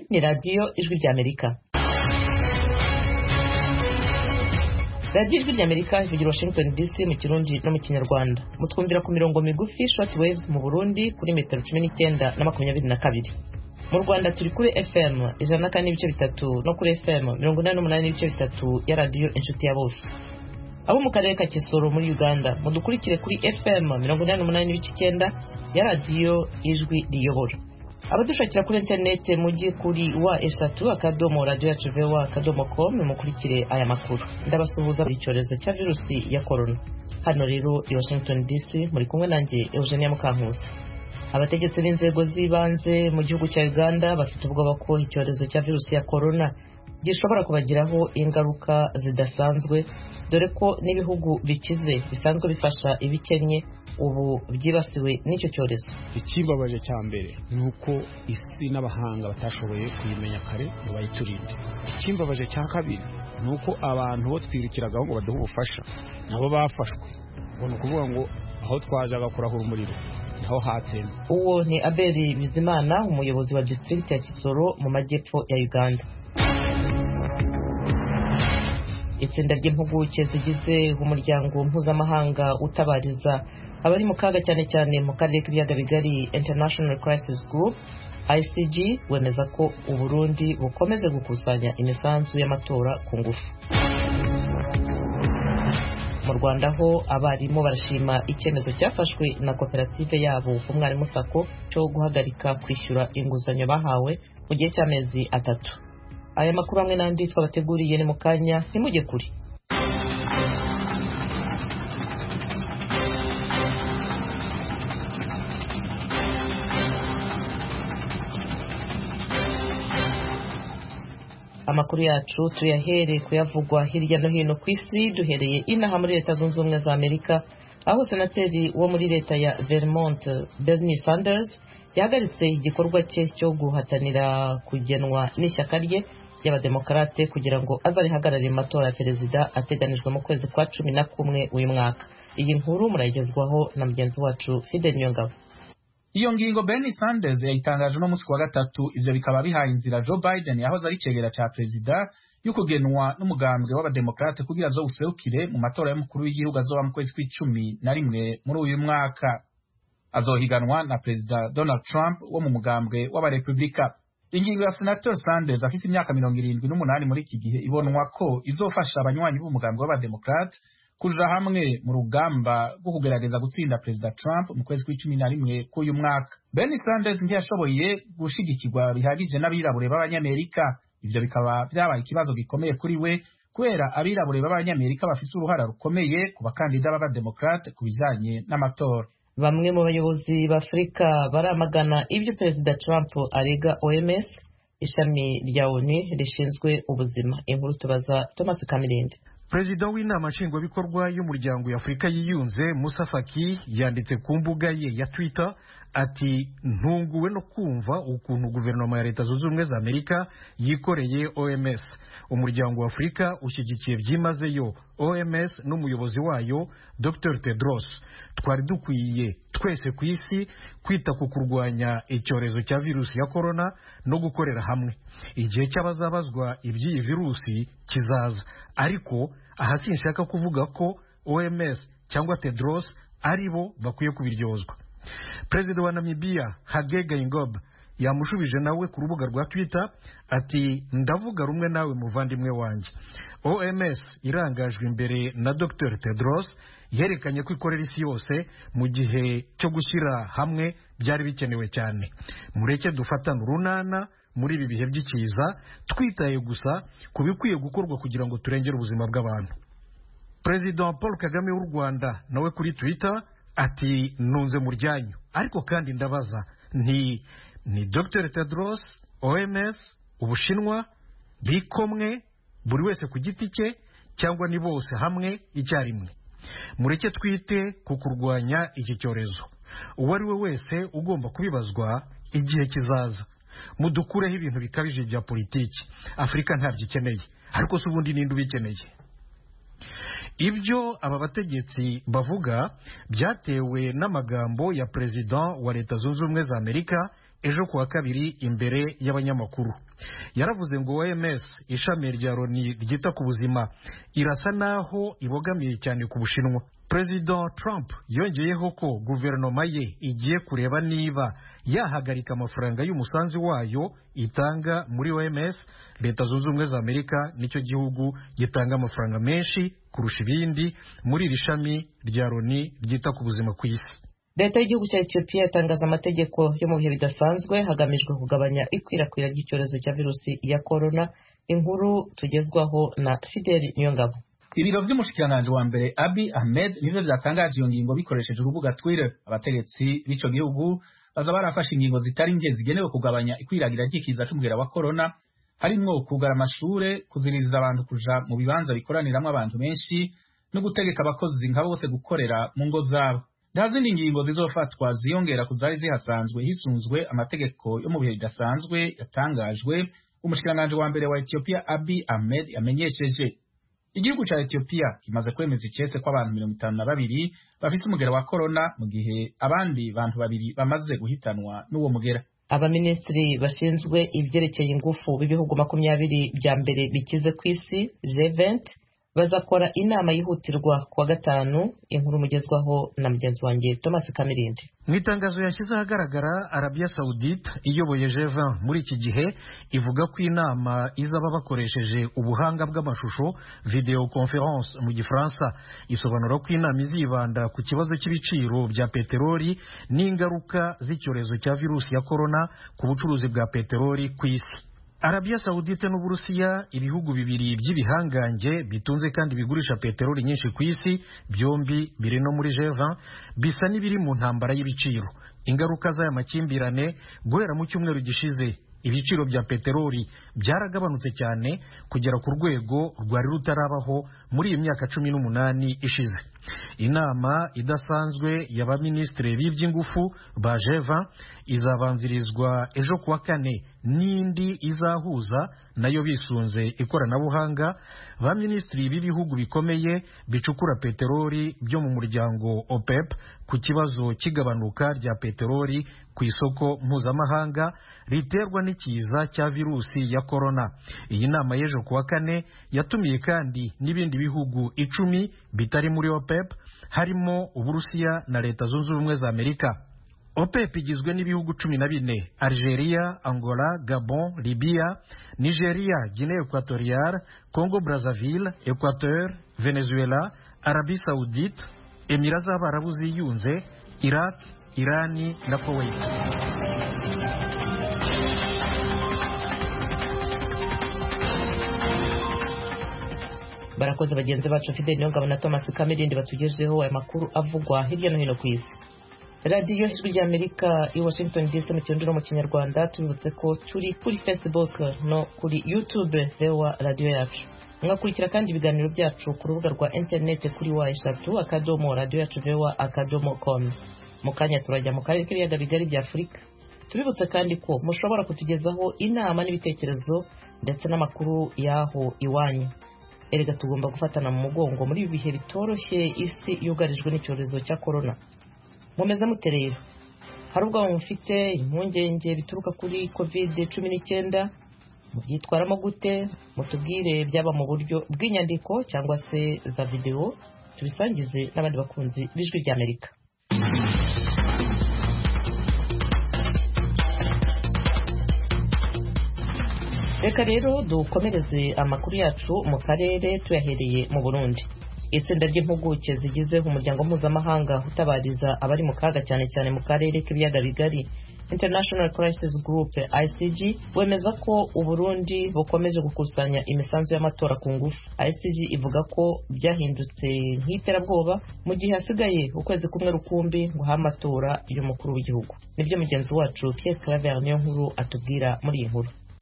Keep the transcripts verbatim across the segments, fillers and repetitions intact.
ni radiyo ijwi ry'Amerika. radiyo ijwi ry'Amerika ivugira Washington D C mu Kirundi no mu Kinyarwanda. Mutwumvira ku mirongo migufi short waves mu Burundi kuri metero cumi n'icyenda na makumyabiri na kabiri. Mu Rwanda turi kuri F M ijana na kane n'ibice bitatu no kuri F M mirongo inani n'umunani n'ibice bitatu ya radiyo inshuti ya bose. Abo mu karere ka Kisoro muri Uganda mudukurikire kuri F M mirongo inani n'umunani n'ibice icyenda ya radiyo ijwi riyobora. Abadushakira kuri internet mujye kuri wa eshatu akadomo radio yacu vewa akadomo com mukurikire aya makuru. Ndabasuhuza buri cyorezo cya virusi ya corona. Hano rero i Washington D C muri kumwe nanjye Eugenia Mukankusi. Abategetsi b'inzego z'ibanze mu gihugu cya Uganda bafite ubwoba ko icyorezo cya virusi ya corona gishobora kubagiraho ingaruka zidasanzwe, dore ko n'ibihugu bikize bisanzwe bifasha ibikennye ubu byibasiwe n'icyo cyorezo. Ikibabaje cya mbere nuko isi n'abahanga batashoboye kuyimenya kare ngo bayiturinde. Ikimbabaje cya kabiri nuko abantu bo twirikiragaho ngo baduhe ubufasha nabo bafashwe. Ngo nukuvuga ngo aho twajaga kurahura umuriro naho hatsembe. Uwo ni Abeli Bizimana, umuyobozi wa district ya Kisoro mu majyepfo ya Uganda. Itsinda ry'impuguke zigize umuryango mpuzamahanga utabariza abari mu kaga cyane cyane mu karere k'ibiyaga bigari International Crisis Group I C G wemeza ko u Burundi bukomeje gukusanya imisanzu y'amatora ku ngufu. Mu Rwanda ho abarimu barashima icyemezo cyafashwe na koperative yabo umwarimu Sako cyo guhagarika kwishyura inguzanyo bahawe mu gihe cy'amezi atatu. Aya makuru amwe n'andi twabateguriye ni mu kanya, ntimujye kure. Amakuru yacu tuyahere kuyavugwa hirya no hino ku isi, duhereye inaha muri Leta Zunze Ubumwe za Amerika, aho senateri wo muri leta ya Vermont Bernie Sanders yahagaritse igikorwa cye cyo guhatanira kugenwa n'ishyaka rye y'abademokarate kugira ngo azarihagararire amatora ya perezida ateganijwe mu kwezi kwa cumi na kumwe uyu mwaka. Iyi nkuru murayigezwaho na mugenzi wacu Fidel Nyongabo. Iyo ngingo Bernie Sanders yayitangaje no musi wa gatatu, ivyo bikaba bihaye inzira Joe Biden yahoze ari cegera ca perezida y'ukugenwa n'umugambwe w'abademokarate kugira zo userukire mu matora y'umukuru w'igihugu azoba mu kwezi kw'icumi na rimwe muri uyu mwaka. Azohiganwa na perezida Donald Trump wo mu mugambwe w'abarepublika. Ingingo ya Senator Sanders afise imyaka mirongo irindwi n'umunani muri iki gihe ibonwa ko izofasha abanywanyi b'umugambwe w'abademokarate kuja hamwe mu rugamba rwo kugerageza gutsinda perezida Trump mu kwezi kw'icumi na rimwe k'uyu mwaka. Bernie Sanders ntiyashoboye gushigikirwa bihagije n'abirabure b'abanyamerika. Ivyo bikaba vyabaye ikibazo gikomeye kuri we kubera abirabure b'abanyamerika bafise uruhara rukomeye ku bakandida b'abademokarate ku bijanye n'amatora. Bamwe mu bayobozi b'Afrika baramagana ibyo perezida Trump arega O M S, ishami rya O N U rishinzwe ubuzima. Inkuru tubaza Thomas Kamirindi. Perezida w'inama nshingwabikorwa y'umuryango y'Afrika yiyunze Musa Faki yanditse ku mbuga ye ya Twitter ati ntunguwe no kumva ukuntu guverinoma ya Leta Zunze Ubumwe za Amerika yikoreye O M S. Umuryango wa Afrika ushyigikiye byimazeyo O M S n'umuyobozi wayo Doctor Tedros. Twari dukwiye twese ku isi kwita ku kurwanya icyorezo cya virusi ya corona no gukorera hamwe. Igihe cy'abazabazwa iby'iyi virusi kizaza, ariko aha sinshaka kuvuga ko O M S cyangwa Tedros aribo bakwiye kubiryozwa. Perezida wa Namibia Hage Geingob yamushubije nawe ku rubuga rwa Twitter ati ndavuga rumwe nawe muvandimwe wanjye. O M S irangajwe imbere na Doctor Tedros yerekanye ko ikorera isi yose mu gihe cyo gushyira hamwe byari bikenewe cyane. Mureke dufatane urunana muri ibi bihe by'ikiza, twitaye gusa ku bikwiye gukorwa kugira ngo turengere ubuzima bw'abantu. Perezida Paul Kagame w'u Rwanda nawe kuri Twitter ati nunze mu ryanyu, ariko kandi ndabaza nti ni Doctor Tedros, O M S, Ubushinwa bikomwe buri wese ku giti cye cyangwa ni bose hamwe icyarimwe? Mureke twite ku kurwanya iki cyorezo. Uwo ari we wese ugomba kubibazwa igihe kizaza. Mudukureho ibintu bikabije bya politiki. Afrika ntabyo ikeneye, ariko se ubundi ninde ubikeneye? ibyo aba bategetsi bavuga byatewe n'amagambo ya perezida wa Leta Zunze Ubumwe za Amerika ejo kuwa kabiri imbere y'abanyamakuru. Yaravuze ngo O M S ishami rya Loni ryita ku buzima irasa naho ibogamiye cyane ku Bushinwa. Perezida Trump yongeyeho ko guverinoma ye igiye kureba niba yahagarika amafaranga y'umusanzu wayo itanga muri O M S. Leta Zunze Ubumwe za Amerika nicyo gihugu gitanga amafaranga menshi kurusha ibindi muri iri shami rya Loni ryita ku buzima ku isi. Leta y'igihugu cya Ethiopia yatangaje amategeko yo mu bihe bidasanzwe hagamijwe kugabanya ikwirakwira ry'icyorezo cya virusi ya corona. Inkuru tugezwaho na Fidel Niyongabo. Ibiro by'umushikiranganji wa mbere Abiy Ahmed nivyo byatangaje iyo ngingo bikoresheje urubuga Twitter. Abategetsi b'ico gihugu baza barafashe ingingo zitari nke zigenewe kugabanya ikwiragira ry'ikiza c'umugera wa corona, harimwo kugara amashure, kuziririza abantu kuja mu bibanza bikoraniramwo abantu benshi no gutegeka abakozi nka bose gukorera mu ngo zabo. Nta zindi ngingo zizofatwa ziyongera kuzari zihasanzwe hisunzwe amategeko yo mu bihe bidasanzwe yatangajwe. Umushikiranganji wa mbere wa Ethiopia Abiy Ahmed yamenyesheje. Igihugu cha Ethiopia kimaze kwemeza icese ko abantu mirongo itanu na babiri bafise umugera wa corona mu gihe abandi bantu babiri bamaze guhitanwa n'uwo mugera. Abaminisitiri bashinzwe ibyerekeye ingufu b'ibihugu makumyabiri bya mbere bikize ku isi G twenty bazakora inama yihutirwa kuwa gatanu. Inkuru mugezwaho na mugenzi wanjye Thomas Kamirindi. Mu itangazo yashyize ahagaragara, Arabia Saudite iyoboye G twenty muri iki gihe ivuga ko inama izaba bakoresheje ubuhanga bw'amashusho video conference mu gifaransa. Isobanura ko inama izibanda ku kibazo cy'ibiciro bya peteroli n'ingaruka z'icyorezo cya virusi ya corona ku bucuruzi bwa peteroli ku isi. Arabia Saudite n'Uburusiya, ibihugu bibiri by'ibihangange bitunze kandi bigurisha peteroli nyinshi ku isi, byombi biri no muri G twenty, bisa n'ibiri mu ntambara y'ibiciro. Ingaruka z'aya makimbirane, guhera mu cyumweru gishize ibiciro bya peteroli byaragabanutse cyane kugera ku rwego rwari rutarabaho muri iyi myaka cumi n'umunani ishize. Inama idasanzwe y'abaminisitiri b'iby'ingufu ba G twenty izabanzirizwa ejo kuwa kane n'indi izahuza nayo bisunze ikoranabuhanga ba minisitiri b'ibihugu bikomeye bicukura peteroli byo mu muryango OPEP ku kibazo kigabanuka rya peteroli ku isoko mpuzamahanga riterwa n'ikiza cya virusi ya corona. Iyi nama y'ejo kuwa kane yatumiye kandi n'ibindi bihugu icumi bitari muri OPEP, harimo Uburusiya na Leta Zunze Ubumwe za Amerika. OPEP igizwe n'ibihugu cumi na bine: Algeria, Angola, Gabon, Libya, Nigeria, Guinée Equatoriale, Congo Brazzaville, Equateur, Venezuela, Arabie Saoudite, Emirats z'Abarabu ziyunze, Iraq, Irani na Kuwait. Barakoze bagenzi bacu Fidel Niyongabo na Thomas Kamirindi batugejeho aya makuru avugwa hirya no hino ku isi. Radio Ijwi ry'Amerika i Washington D C mu kirundi no mu Kinyarwanda. Tubibutse ko turi kuri Facebook no kuri YouTube Vewa Radio yacu. Mwakurikira kandi ibiganiro byacu ku rubuga rwa internet kuri wa eshatu akadomo radio yacu vewa akadomo com. Mu kanya turajya mu karere k'ibiyaga bigari bya Afurika. Tubibutse kandi ko mushobora kutugezaho inama n'ibitekerezo ndetse n'amakuru yaho iwanyu. Erega tugomba gufatana mu mugongo muri ibi bihe bitoroshye isi yugarijwe n'icyorezo cya corona. Mumeze mute rero? Hari ubwo mufite impungenge bituruka kuri covid cumi n'icyenda? Mubyitwaramo gute? Mutubwire, byaba mu buryo bw'inyandiko cyangwa se za video, tubisangize n'abandi bakunzi b'Ijwi ry'Amerika. Reka rero dukomereze amakuru yacu mu karere tuyahereye mu Burundi. Itsinda ry'impuguke zigize umuryango mpuzamahanga utabariza abari mu kaga cyane cyane mu karere k'ibiyaga bigari, International Crisis Group I C G, wemeza ko Uburundi bukomeje gukusanya imisanzu y'amatora ku ngufu. I C G ivuga ko byahindutse nk'iterabwoba mu gihe hasigaye ukwezi kumwe rukumbi ngo hamatora y'umukuru w'igihugu. Nibyo mugenzi wacu Pierre Claver niyo nkuru atubwira muri iyi nkuru.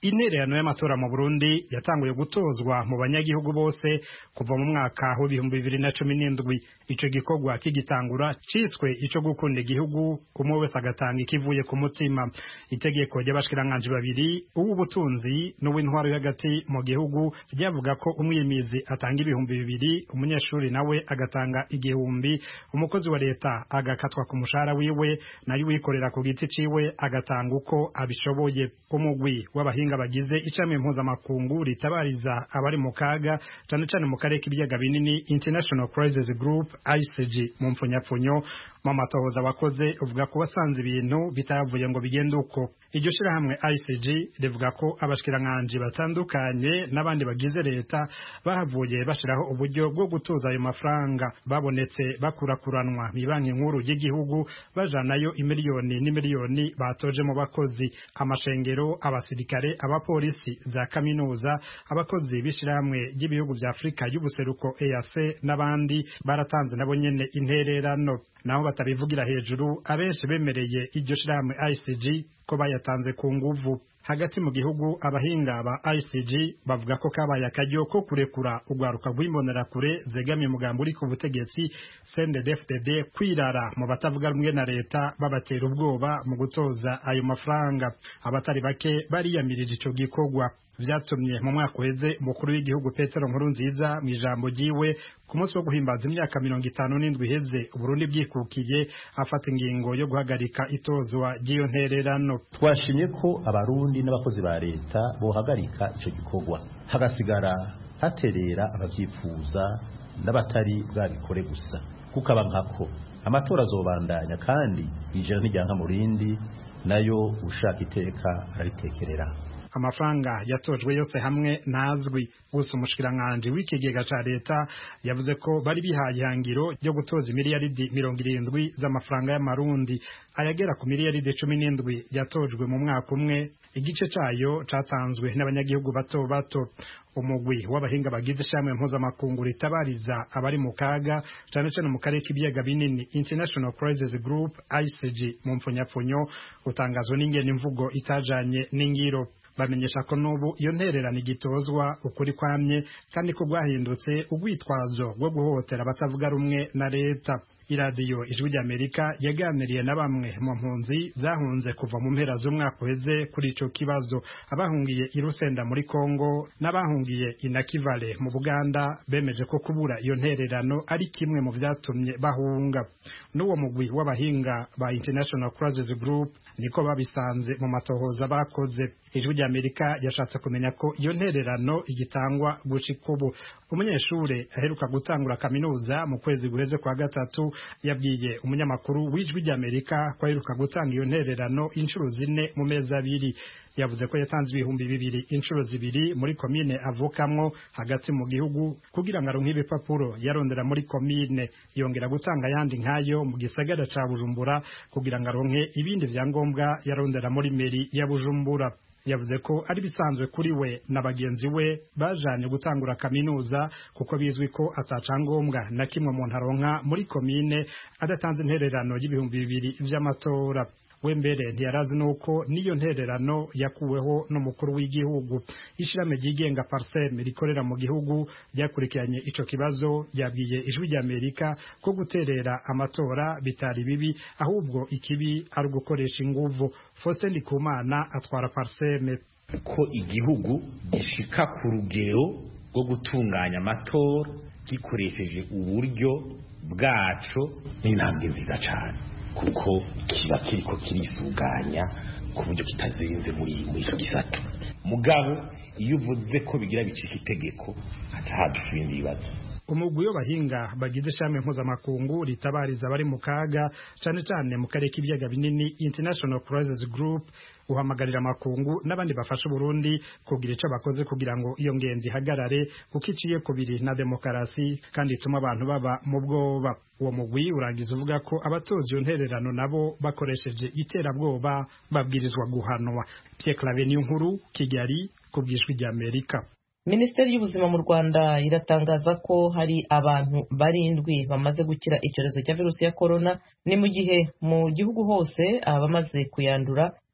intererano y'amatora mu Burundi yatanguye gutozwa mu banyagihugu bose kuva mu mwaka w'ibihumbi bibiri na cumi n'indwi. Ico gikorwa kigitangura ciswe ico gukunda igihugu, umwe wese agatanga ikivuye ku mutima. Itegeko ry'abashikiranganje babiri uw'ubutunzi n'uw'intwaro hagati mu gihugu ryavuga ko umwimizi atanga ibihumbi bibiri, umunyeshuri nawe agatanga igihumbi, umukozi wa leta agakatwa ku mushahara wiwe, nayo wikorera ku giti ciwe agatanga uko abishoboye. Umugwi w'abahinga bagize icamwe mpuzamakungu ritabariza abari mu kaga cane cane mu karere k'ibiyaga binini International Crisis Group I C G mu mpfunyapfunyo mu matohoza wakoze uvuga ko basanze ibintu bitavuye ngo bigende uko. Iryo shirahamwe I C G rivuga ko abashikiranganje batandukanye n'abandi bagize leta bahavuye bashiraho uburyo bwo gutuza ayo mafaranga babonetse bakurakuranwa mibanki nkuru y'igihugu bajanayo imiliyoni n'imiliyoni batoje mu bakozi, amashengero, abasirikare, abapolisi, za kaminuza, abakozi b'ishirahamwe ry'ibihugu vya Afrika y'ubuseruko E A C n'abandi baratanze nabo nyene intererano. Naho batabivugira hejuru, abenshi bemereye iryo shirahamwe I C G ko bayatanze ku nguvu. Hagati mu gihugu abahinga ba I C G bavuga ko kabaye akaryo ko kurekura ugwaruka rw'imbonerakure zegamiye umugambi uri ku butegetsi C N D D F D D kwirara mu batavuga rumwe na leta babatera ubwoba mu gutoza ayo mafaranga. Abatari bake bariyamirije ico gikorwa. Vyatumye mu mwaka uheze umukuru w'igihugu Petero Nkurunziza mu ijambo ryiwe ku munsi wo guhimbaza imyaka mirongo itanu n'indwi iheze Burundi bwikukiye afata ingingo yo guhagarika itozwa ry'iyo ntererano. Twashimye ko abarundi n'abakozi ba leta bohagarika ico gikorwa, hagasigara haterera abavyifuza n'abatari bwabikore gusa, kuko abankako amatora azobandanya kandi ijana n'ijyanka mu rindi nayo ushaka iteka araritekerera. Amafaranga yatojwe yose hamwe ntazwi, gusa umushikiranganje w'ikigega ca leta yavuze ko bari bihaye ihangiro ryo gutoza miliyaridi mirongo irindwi z'amafaranga y'amarundi. Ayagera ku miliyaridi cumi n'indwi yatojwe mu mwaka umwe, igice cayo catanzwe n'abanyagihugu bato bato. Umugwi w'abahinga bagize ishamwe mpuzamakungu ritabariza abari mu kaga cane cane mu karere k'ibiyaga binini International Crisis Group I C G mu mpfunyapfunyo utangazwa n'ingene imvugo itajanye n'ingiro. Bamenyesha ko n'ubu iyo ntererano igitozwa ukuri kwamye kandi ko gwahindutse ugwitwazo rwo guhotera abatavuga rumwe na leta. Iradiyo Ijwi ry'Amerika yaganiriye na bamwe mu mpunzi zahunze kuva mu mpera z'umwaka uheze kuri ico kibazo, abahungiye i Rusenda muri Kongo n'abahungiye i Nakivale mu Buganda bemeje ko kubura iyo ntererano ari kimwe mu vyatumye bahunga. N'uwo mugwi w'abahinga ba International Crisis Group niko babisanze mu matohoza bakoze. Ijwi ry'Amerika yashatse kumenya ko iyo ntererano igitangwa gushika ubu. Umunyeshure aheruka gutangura kaminuza mu kwezi guheze kwa gatatu yabwiye umunyamakuru w'Ijwi ry'Amerika ko aheruka gutanga iyo ntererano inshuro zine mu mezi abiri. Yavuze ko yatanze ibihumbi bibiri inshuro zibiri muri komine avukamwo hagati mu gihugu kugira ngo aronke ibipapuro yarondera muri komine, yongera gutanga yandi nkayo mu gisagara ca Bujumbura kugira ngo aronke ibindi vyangombwa yarondera muri meri ya Bujumbura. Yavuze ko ari bisanzwe kuri we na bagenzi we bajanye gutangura kaminuza kuko bizwi ko atacangombwa na kimwe mu ntaronka muri komine adatanze intererano y'ibihumbi bibiri vy'amatora. We mbere ntiyarazi nuko niyo ntererano yakuweho n'umukuru w'igihugu. Ishirame ryigenga Parsem rikorera mu gihugu ryakurikiranye ico kibazo yabwiye Ijwi ry'Amerika ko guterera amatora bitari bibi, ahubwo ikibi ari gukoresha inguvu. Faustin Ndikumana atwara Parsem. Ko igihugu gishika ku rugero rwo gutunganya amatora gikoresheje uburyo bwaco n'intambwe nziza cane, kuko kiba kiriko kirisuganya ku buryo kitazinze muri muri ico gisata. Mugabo iyo uvuze ko bigira bicika itegeko haca haduka ibindi bibazo. Umugwi w'abahinga bagize ishami mpuzamakungu ritabariza abari mu kaga cane cane mu karere k'ibiyaga binini International Crisis Group uhamagarira amakungu n'abandi bafasha Burundi kugira ico bakoze kugira ngo iyo ngenzi hagarare kuko iciye kubiri na demokarasi kandi ituma abantu baba mu bwoba. Uwo mugwi urangiza uvuga ko abatoza iyo ntererano nabo bakoresheje iterabwoba babwirizwa guhanwa. Pierre Claver Niyonkuru, Kigali, ku bw'Ijwi ry'Amerika. Minisiteri y'ubuzima mu Rwanda iratangaza ko hari abantu barindwi bamaze gukira icyorezo cya virusi ya corona, ni mu gihe mu gihugu hose abamaze kuyandura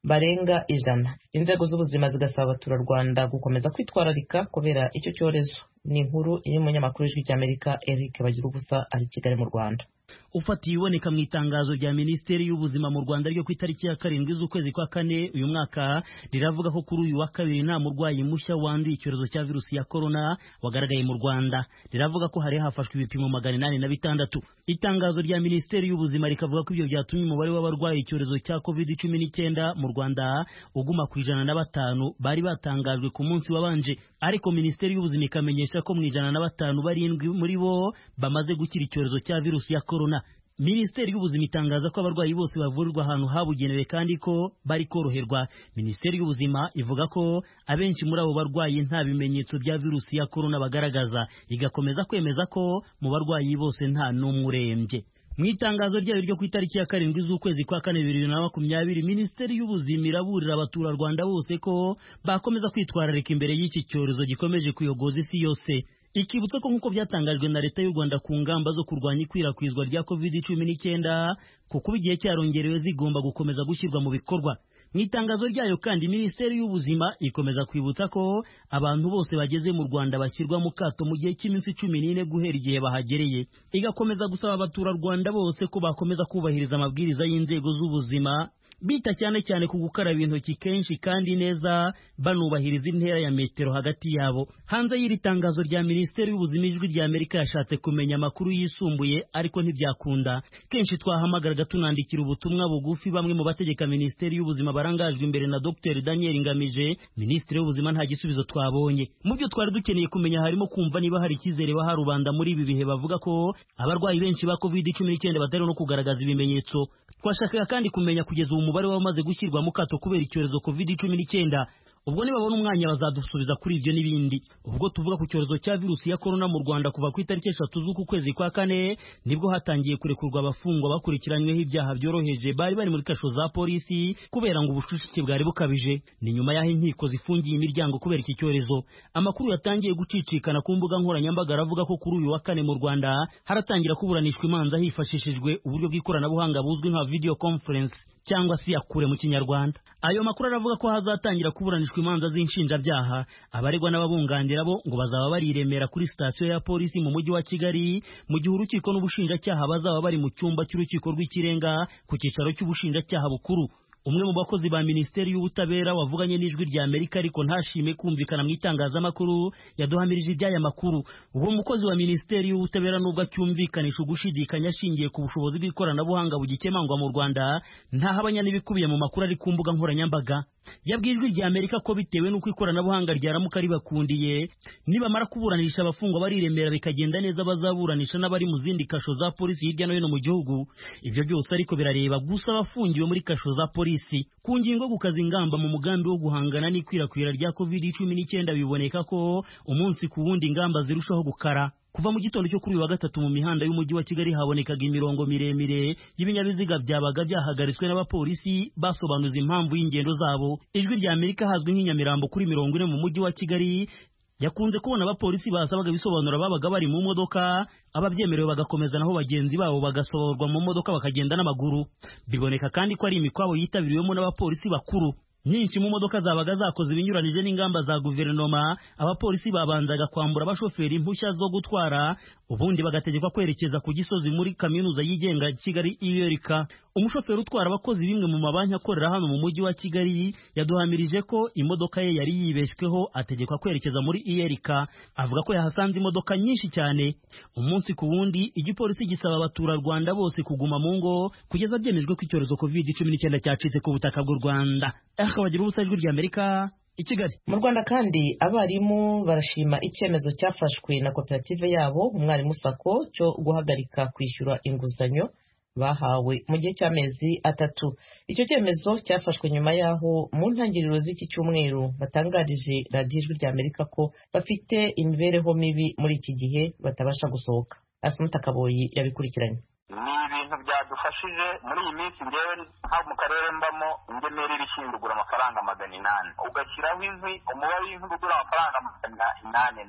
barenga ijana. Inzego z'ubuzima zigasaba abaturarwanda gukomeza kwitwararika kubera icyo cyorezo. Ni inkuru y'umunyamakuru w'Ijwi ry'Amerika Eric Bagirubusa ari Kigali mu Rwanda. Ufatiye iboneka mu itangazo rya Minisiteri y'Ubuzima mu Rwanda ryo ku itariki ya karindwi z'ukwezi kwa kane uyu mwaka riravuga ko kuri uyu wa kabiri nta murwayi mushya wanduye icyorezo cya virusi ya corona wagaragaye mu Rwanda. Riravuga ko hari hafashwe ibipimo magana inani na bitandatu. Itangazo rya Minisiteri y'Ubuzima rikavuga ko ibyo byatumye umubare w'abarwaye icyorezo cya covid cumi n'icyenda mu Rwanda uguma ku ijana na batanu bari batangajwe ku munsi wabanje, ariko Minisiteri y'Ubuzima ikamenyesha ko mu ijana na batanu barindwi muri bo bamaze gukira icyorezo cya virusi ya corona. Minisiteri y'Ubuzima itangaza ko abarwayi bose bavurirwa ahantu habugenewe kandi ko bari koroherwa. Minisiteri y'Ubuzima ivuga ko abenshi muri abo barwayi nta bimenyetso bya virusi ya corona bagaragaza, igakomeza kwemeza ko mu barwayi bose nta n'umwe urembye. Mu itangazo ryayo ryo ku itariki ya karindwi z'ukwezi kwa kane bibiri na makumyabiri, Minisiteri y'Ubuzima iraburira abaturarwanda bose ko bakomeza kwitwararika imbere y'iki cyorezo gikomeje kuyogoza isi yose. Ikibutsa ko nk'uko byatangajwe na Leta y'u Rwanda ku ngamba zo kurwanya ikwirakwizwa rya covid cumi n'icyenda kuko igihe cyarongerewe zigomba gukomeza gushyirwa mu bikorwa. Mu itangazo ryayo kandi Minisiteri y'Ubuzima ikomeza kwibutsa ko abantu bose bageze mu Rwanda bashyirwa mu kato mu gihe cy'iminsi cumi n'ine guhera igihe bahagereye. Igakomeza gusaba abaturarwanda bose ko bakomeza kubahiriza amabwiriza y'inzego z'ubuzima, bita cyane cyane ku gukaraba intoki kenshi kandi neza, banubahiriza intera ya metero hagati yabo. Hanze y'iri tangazo rya Minisiteri y'Ubuzima, Ijwi ry'Amerika yashatse kumenya amakuru yisumbuye ariko ntibyakunda. Kenshi twahamagaraga tunandikira ubutumwa bugufi bamwe mu bategeka Minisiteri y'Ubuzima barangajwe imbere na Dr Daniel Ngamije, Minisitiri w'Ubuzima, nta gisubizo twabonye. Mu byo twari dukeneye kumenya harimo kumva niba hari icyizere baha rubanda muri ibi bihe bavuga ko abarwayi benshi ba covid cumi n'icyenda batari no kugaragaza ibimenyetso. Twashakaga kandi kumenya kugeza ubu umubare wamaze gushyirwa mu kato kubera icyorezo covid cumi n'icyenda. Ubwo nibabona umwanya bazadusubiza kuri ibyo n'ibindi. Ubwo tuvuga ku cyorezo cya virusi ya corona mu Rwanda kuva ku itariki eshatu z'uku kwezi kwa kane nibwo hatangiye kurekurwa abafungwa bakurikiranyweho ibyaha byoroheje bari bari muri kasho za polisi kubera ngo ubushushike bwari bukabije. Ni nyuma y'aho inkiko zifungiye imiryango kubera iki cyorezo. Amakuru yatangiye gucicikana ku mbuga nkoranyambaga aravuga ko kuri uyu wa kane mu Rwanda haratangira kuburanishwa imanza hifashishijwe uburyo bw'ikoranabuhanga buzwi nka video conference cyangwa si yakure mu Kinyarwanda. Ayo makuru aravuga ko hazatangira kuburanishwa imanza z'inshinjabyaha. Abaregwa n'ababunganira bo ngo bazaba bariremera kuri sitasiyo ya polisi mu mujyi wa Kigali, mu gihe urukiko n'ubushinjacyaha bazaba bari mu cyumba cy'urukiko rw'ikirenga ku cyicaro cy'ubushinjacyaha bukuru. Umwe mu bakozi ba Minisiteri y'Ubutabera wavuganye n'Ijwi ry'Amerika ariko ntashime kumvikana mu itangazamakuru yaduhamirije iby'aya makuru. Uwo mukozi wa Minisiteri y'Ubutabera nubwo acyumvikanisha ugushidikanya ashingiye ku bushobozi bw'ikoranabuhanga bugikemangwa mu Rwanda, ntahabanya n'ibikubiye mu makuru ari ku mbuga nkoranyambaga. Yabwiye Ijwi ry'Amerika ko bitewe n'uko ikoranabuhanga ryaramuka ribakundiye, nibamara kuburanisha abafungwa bariremera bikagenda neza bazaburanisha n'abari mu zindi kasho za polisi hirya no hino mu gihugu. Ibyo byose ariko birareba gusa abafungiwe muri kasho za polisi. Ku ngingo gukaza ingamba mu mugambi wo guhangana n'ikwirakwira rya covid cumi n'icyenda biboneka ko umunsi ku wundi ingamba zirushaho gukara. Kuva mu gitondo cyo kuri uyu wa gatatu mu mihanda y'umujyi wa Kigali habonekaga imirongo miremire y'ibinyabiziga byabaga byahagaritswe n'abapolisi basobanuza impamvu y'ingendo zabo. Ijwi ry'Amerika hazwi nk'inyamirambo kuri mirongo ine mu mujyi wa Kigali yakunze kubona abapolisi basabaga bisobanura babaga bari mu modoka, ababyemerewe bagakomeza naho bagenzi babo bagasohorwa mu modoka bakagenda n'amaguru. Biboneka kandi ko ari imikwabo yitabiriwemo n'abapolisi bakuru. Nyinshi mu modoka zabaga zakoze ibinyuranije n'ingamba za guverinoma. Abapolisi babanzaga kwambura abashoferi impushya zo gutwara, ubundi bagategekwa kwerekeza ku Gisozi muri kaminuza yigenga Kigali I R K. Umushoferi utwara abakozi bimwe mu mabanki akorera hano mu mujyi wa Kigali yaduhamirije ko imodoka ye yari yibeshweho ategekwa kwerekeza muri I R K. Avuga ko yahasanze imodoka nyinshi cyane. Umunsi ku wundi igipolisi gisaba abaturarwanda bose kuguma mu ngo kugeza byemejwe ko icyorezo covid cumi n'icyenda cyacitse ku butaka bw'u Rwanda. Akabagira ubusa Ijwi ry'Amerika i Kigali. Mu Rwanda kandi abarimu barashima icyemezo cyafashwe na koperative yabo Umwarimu Sako cyo guhagarika kwishyura inguzanyo bahawe mu gihe cy'amezi atatu. Icyo cyemezo cyafashwe nyuma yaho mu ntangiriro z'iki cyumweru batangarije radiyo Ijwi ry'Amerika ko bafite imibereho mibi muri iki gihe batabasha gusohoka. Asumta Kaboyi yabikurikiranye. Ni ibintu byadufashije muri iyi minsi. Ngewe nka mu karere mbamo ingemeri rishinzwe ugura amafaranga magana inani ugashyiraho inkwi, umubare w'inkwi ugura amafaranga magana inani nawo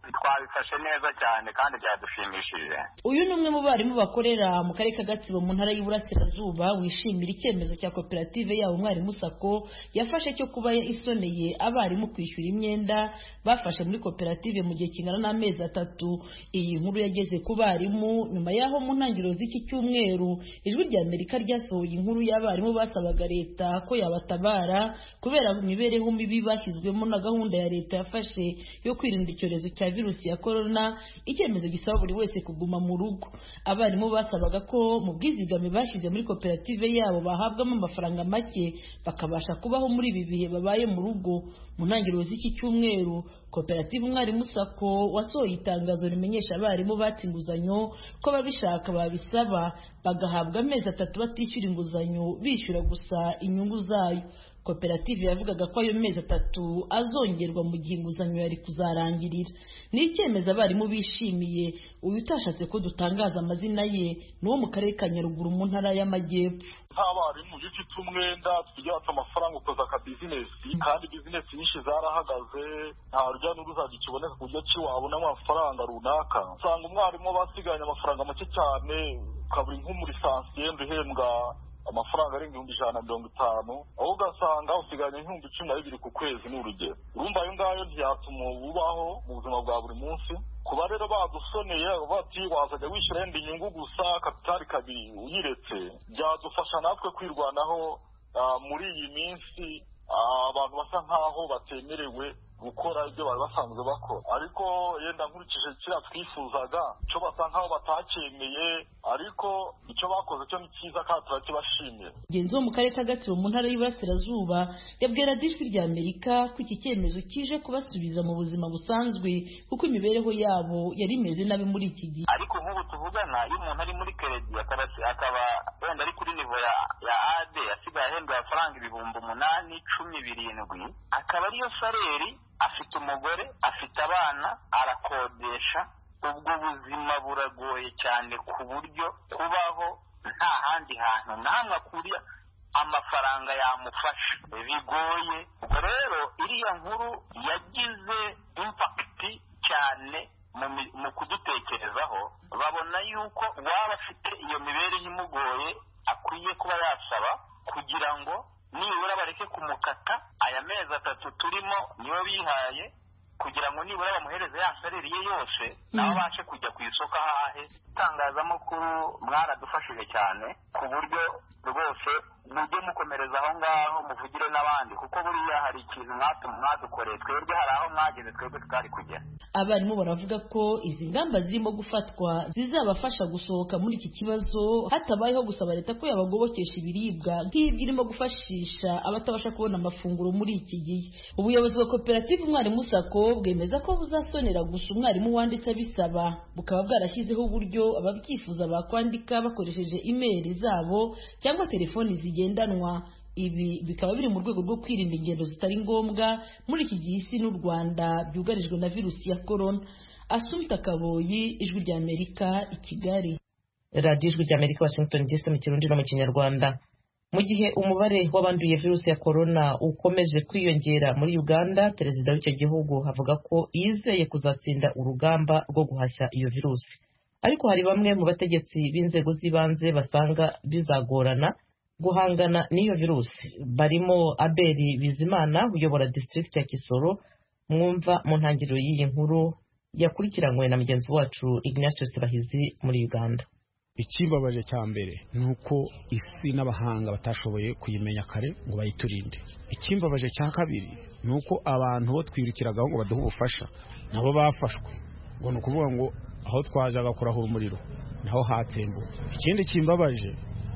twabifashe neza cyane kandi byadushimishije. Uyu ni umwe mu barimu bakorera mu karere ka Gatsibo mu ntara y'Iburasirazuba wishimira icyemezo cya koperative yabo Umwarimu Sako yafashe cyo kuba isoneye abarimu kwishyura imyenda bafashe muri koperative mu gihe kingana n'amezi atatu. Iyi nkuru yageze ku barimu nyuma yaho mu ntangiriro z'iki cyumweru Ijwi rya Amerika ryasohoye inkuru y'abarimu basabaga leta ko yabatabara kubera imibereho mibi bashyizwemo na gahunda ya leta yafashe yo kwirinda icyorezo cya virusi ya corona, icyemezo gisaba buri wese kuguma mu rugo. Abarimu basabaga ko mu bwizigame bashyize muri koperative yabo bahabwamo amafaranga make bakabasha kubaho muri ibi bihe babaye mu rugo. Mu ntangiriro z'iki cyumweru koperative Umwarimu Sako wasohoye itangazo rimenyesha abarimu batse inguzanyo ko babishaka babisaba bagahabwa amezi atatu batishyura inguzanyo bishyura gusa inyungu zayo. Koperative yavugaga ko ayo mezi atatu azongerwa mu gihe inguzanyo yari kuzarangirira. Ni icyemezo abarimu bishimiye. Uyu utashatse ko dutangaza amazina ye ni wo mu karere ka Nyaruguru mu ntara y'Amajyepfo. Abarimu iyo ufite umwenda tujya bata amafaranga ukoza ka bizinesi kandi bizinesi nyinshi zarahagaze nta rujya n'uruza kiboneka ku buryo ki wabona amafaranga runaka. Usanga umwarimu basiganye amafaranga make cyane ukabura nk'umuri sansiyende uhembwa amafaranga arenga ibihumbi ijana na mirongo itanu aho ugasanga usiganye nk'ibihumbi cumi na bibiri ku kwezi n'urugero. Urumva ayo ngayo ntiyatuma ubaho mu buzima bwa buri munsi. Kuba rero badusoneye bati wazajya wishyura yenda inyungu gusa kapitali kabiri uyiretse byadufasha natwe kwirwanaho muri iyi minsi abantu basa nkaho batemerewe gukora ibyo bari basanzwe bakora. Ariko yenda nkurikije kiriya twifuzaga cyo basa nkaho batacyemeye, ariko icyo bakoze cyo ni cyiza kandi turakibashimiye. Mugenzi wo mu karere ka Gatsibo mu ntara y'Iburasirazuba yabwira Ijwi rya Amerika ko iki cyemezo kije kubasubiza mu buzima busanzwe kuko imibereho yabo yari imeze nabi muri iki gihe. Ariko nk'ubu tuvugana iyo umuntu ari muri keredi akaba wenda ari kuri nivo ya ya ade asigaye ahembwa amafaranga ibihumbi umunani cumi birindwi akaba ariyo saleri, afite umugore afite abana arakodesha, ubwo buzima buragoye cyane ku buryo kubaho nta handi hantu namwe akuriya amafaranga yamufasha bigoye. Ubwo rero iriya nkuru yagize impakiti cyane mu kudutekerezaho, babona yuko waba afite iyo mibereho imugoye akwiye kuba yasaba kugira ngo nibura bareke kumukata aya mezi atatu turimo niyo bihaye kugira ngo nibura bamuhereze ya salari ye yose nabo bace kujya ku isoko ahahe. Itangazamakuru mwaradufashije cyane ku buryo rwose mujye mukomereza aho ngaho muvugire n'abandi kuko buriya hari ikintu mwadukoreye twebwe, hari aho mwageze twebwe tutari kugera. Abarimu baravuga ko izi ngamba zirimo gufatwa zizabafasha gusohoka muri iki kibazo hatabayeho gusaba leta ko yabagobokesha ibiribwa nk'ibyo irimo gufashisha abatabasha kubona amafunguro muri iki gihe. Ubuyobozi bwa koperative Umwarimu Sako bwemeza ko buzasonera gusa umwarimu wanditse abisaba, bukaba bwarashyizeho uburyo ababyifuza bakwandika bakoresheje email zabo cyangwa telefoni zigendanwa. Ibi bikaba biri mu rwego rwo kwirinda ingendo zitari ngombwa muri iki gihe isi n'u Rwanda byugarijwe na virusi ya corona. Asumta Kaboyi, Ijwi rya Amerika, i Kigali. Radio Ijwi rya Amerika, Washington D C mu Kirundi no mu Kinyarwanda. Mu gihe umubare w'abanduye virusi ya corona ukomeje kwiyongera muri Uganda, perezida w'icyo gihugu avuga ko yizeye kuzatsinda urugamba rwo guhashya iyo virusi. Ariko hari bamwe mu bategetsi b'inzego z'ibanze basanga bizagorana guhangana n'iyo virusi, barimo Abeli Bizimana uyobora district ya Kisoro. Mwumva mu ntangiriro y'iyi nkuru yakurikiranywe na mugenzi wacu Ignatius Bahizi muri Uganda. Ikibabaje cya mbere nuko isi n'abahanga batashoboye kuyimenya kare ngo bayiturinde. Ikimbabaje cya kabiri nuko abantu bo twirukiragaho ngo baduhe ubufasha nabo bafashwe, ngo ni ukuvuga ngo aho twajaga kurahura umuriro naho hatembutse. Ikindi kimbabaje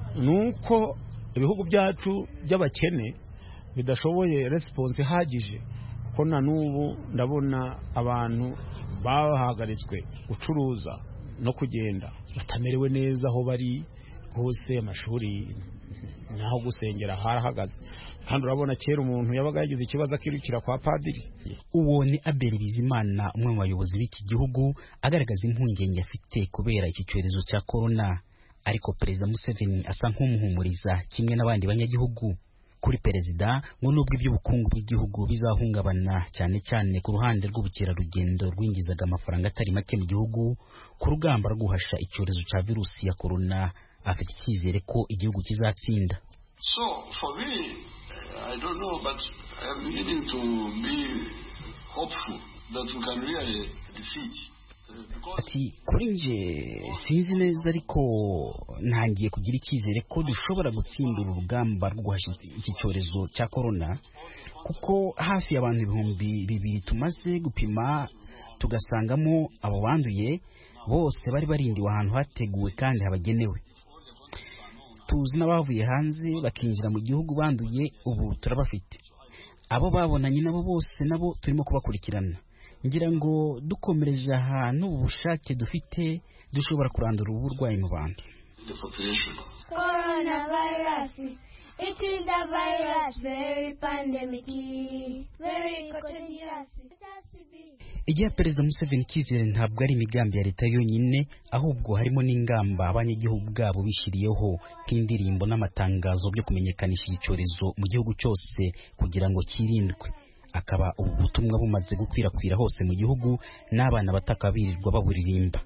nuko ibihugu byacu by'abakene bidashoboye response ihagije, kuko na n'ubu ndabona abantu bahagaritswe gucuruza no kugenda batamerewe neza aho bari hose, amashuri naho gusengera harahagaze. Kandi urabona kera umuntu yabaga yagize ikibazo akirukira kwa padiri. Uwo ni Abeli Bizimana, umwe mu bayobozi b'iki gihugu, agaragaza impungenge afite kubera iki cyorezo cya corona. Ariko Perezida Museveni asa nk'umuhumuriza kimwe n'abandi banyagihugu. kuri perezida ngo nubwo iby'ubukungu bw'igihugu bizahungabana cyane cyane ku ruhande rw'ubukerarugendo rwinjizaga amafaranga atari make mu gihugu, ku rugamba rwo guhasha icyorezo cya virusi ya korona afite icyizere ko igihugu kizatsinda. So for me, I don't know, but I'm beginning to be hopeful that we can really defeat. Ati kuri nje sinzi neza ariko ntangiye kugira icyizere ko dushobora gutsindira urugamba rwo guhashya iki cyorezo cya korona, kuko hafi y'abantu ibihumbi bibiri tumaze gupima tugasangamo abo banduye bose bari barindiwe ahantu hateguwe kandi habagenewe. Tuzi n'abavuye hanze bakinjira mu gihugu banduye, ubu turabafite. Abo babonanye nabo bose nabo turimo kubakurikirana. Ngira ngo dukomereje ahantu ubushake dufite dushobora kurandura ubu burwayi mu bantu. Coronavirus, it is a virus, very pandemic, very contagious. Igihe Perezida Museveni Kizere ntabwo ari imigambi ya leta yonyine, ahubwo harimo n'ingamba abanyagihugu bwabo bishyiriyeho nk'indirimbo n'amatangazo byo kumenyekanisha iki cyorezo mu gihugu cyose kugira ngo kirindwe. Akaba ubu butumwa bumaze gukwirakwira hose mu gihugu n'abana bataka birirwa baburirimba.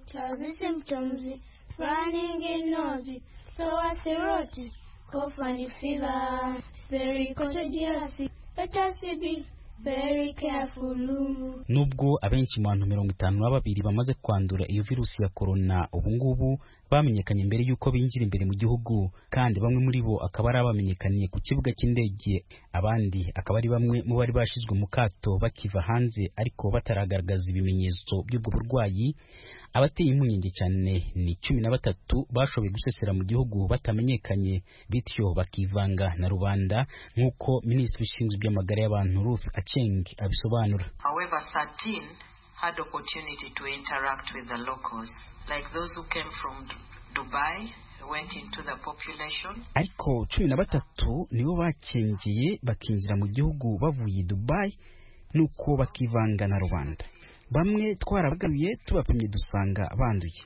Nubwo abenshi mu bantu mirongo itanu na babiri bamaze kwandura iyo virusi ya korona ubu ngubu bamenyekanye mbere y'uko binjira imbere mu gihugu, kandi bamwe muri bo akaba ari abamenyekaniye ku kibuga cy'indege, abandi akaba ari bamwe mu bari bashizwe mu kato bakiva hanze ariko bataragaragaza ibimenyetso by'ubwo burwayi. Abateye impungenge cyane ni cumi na batatu bashoboye gusesera mu gihugu batamenyekanye, bityo bakivanga na rubanda nk'uko Minisitiri ushinzwe iby'amagara y'abantu Ruth Aceng abisobanura. However, thirteen had opportunity to interact with the locals, like those who came from Dubai, went into the population. Ariko cumi na batatu nibo bakengeye bakinjira mu gihugu bavuye Dubai nuko bakivanga na rubanda. Bamwe twarabagaruye tubapimye dusanga banduye.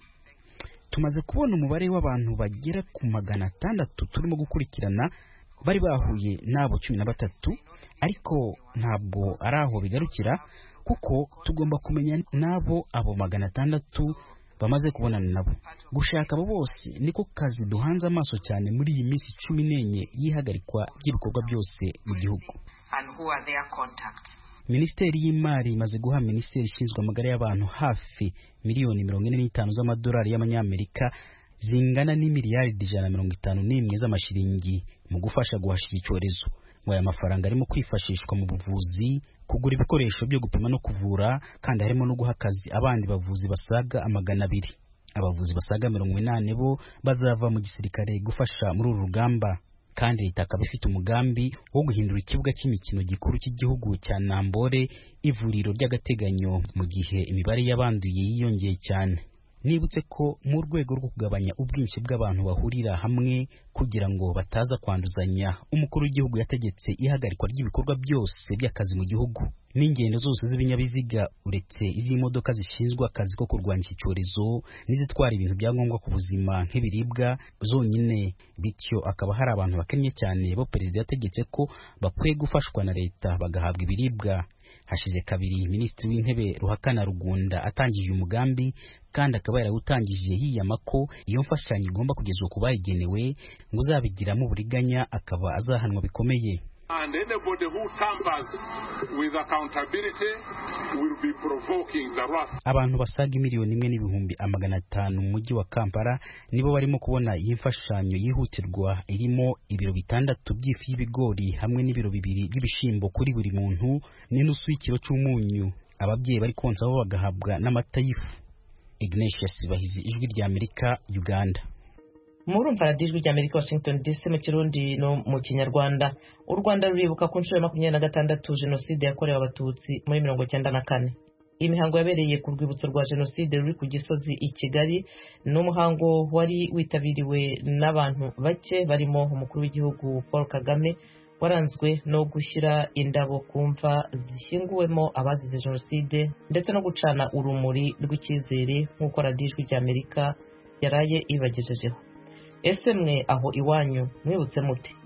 Tumaze kubona umubare w'abantu bagera ku magana atandatu turimo gukurikirana bari bahuye n'abo cumi na batatu, ariko ntabwo ari aho bigarukira, kuko tugomba kumenya nabo abo magana atandatu bamaze kubonana nabo. Gushaka abo bose niko kazi duhanze amaso cyane muri iyi minsi cumi n'enye y'ihagarikwa ry'ibikorwa byose mu gihugu. And who are their contacts? Minisiteri y'Imari imaze guha Minisiteri ishinzwe amagara y'abantu hafi miliyoni mirongo ine n'itanu z'amadolari y'amanyamerika, zingana n'imiliyaridi ijana na mirongo itanu n'imwe z'amashiringi mu gufasha guhashya icyorezo. Ngo aya mafaranga arimo kwifashishwa mu buvuzi, kugura ibikoresho byo gupima no kuvura, kandi harimo no guha akazi abandi bavuzi basaga amagana abiri. Abavuzi basaga mirongo inani bo bazava mu gisirikare gufasha muri uru rugamba. Kandi leta akaba ifite umugambi wo guhindura ikibuga cy'imikino gikuru cy'igihugu cya Nambole ivuriro ry'agateganyo mu gihe imibare y'abanduye yiyongeye cyane. Nibutse ko mu rwego rwo kugabanya ubwinshi bw'abantu bahurira hamwe kugira ngo bataza kwanduzanya, umukuru w'igihugu yategetse ihagarikwa ry'ibikorwa byose by'akazi mu gihugu n'ingendo zose z'ibinyabiziga uretse iz'imodoka zishinzwe akazi ko kurwanya iki cyorezo n'izitwara ibintu bya ngombwa ku buzima nk'ibiribwa zonyine. Bityo akaba hari abantu bakennye cyane bo perezida yategetse ko bakwiye gufashwa na leta bagahabwa ibiribwa. Hashize kabiri Minisitiri w'Intebe Ruhakana Rugunda atangije umugambi, kandi akaba yarawutangije yiyama ko iyo mfashanyo igomba kugezwa ku bayigenewe, ngo uzabigiramo uburiganya akaba azahanwa bikomeye. And anybody who tampers with accountability will be provoking the wrath. Abantu basaga miliyoni imwe n'ibihumbi amagana atanu mu mujyi wa Kampala nibo barimo kubona iyi mfashanyo yihutirwa irimo ibiro bitandatu by'ifu y'ibigori hamwe n'ibiro bibiri by'ibishimbo kuri buri muntu n'inusu y'ikiro cy'umunyu. Ababyeyi bari konsa bo bagahabwa n'amata y'ifu. Ignatius Bahizi, Ijwi rya Amerika, Uganda. Murumva radiyo Ijwi rya Amerika, Washington D C mu Kirundi no mu Kinyarwanda. U Rwanda ruribuka ku nshuro ya makumyabiri na gatandatu Jenoside yakorewe Abatutsi muri mirongo cyenda na kane. Iyi mihango yabereye ku rwibutso rwa Jenoside ruri ku Gisozi i Kigali, n'umuhango wari witabiriwe n'abantu bake barimo umukuru w'igihugu Paul Kagame, waranzwe no gushyira indabo ku mva zishyinguwemo abazize Jenoside ndetse no gucana urumuri rw'icyizere nk'uko radiyo Ijwi rya Amerika yaraye ibagejejeho. Ese mwe aho iwanyu mwibutse muti?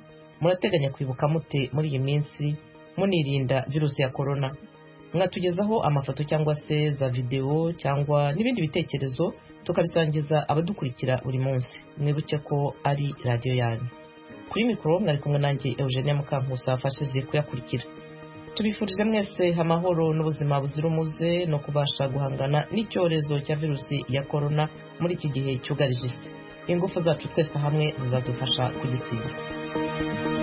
murateganya kwibuka mute muri iyi minsi munirinda virusi ya korona? Mwatugezaho amafoto cyangwa se za video cyangwa n'ibindi bitekerezo tukabisangiza abadukurikira buri munsi. Mwibuke ko ari radio yanyu. Kuri mikoro mwari kumwe nanjye Eugenie Mukankusa afashije kuyakurikira. Tubifurije mwese amahoro n'ubuzima buzira umuze no kubasha guhangana n'icyorezo cya virusi ya korona muri iki gihe cyugarije isi. Ingufu zacu twese hamwe zizadufasha kugitsinda.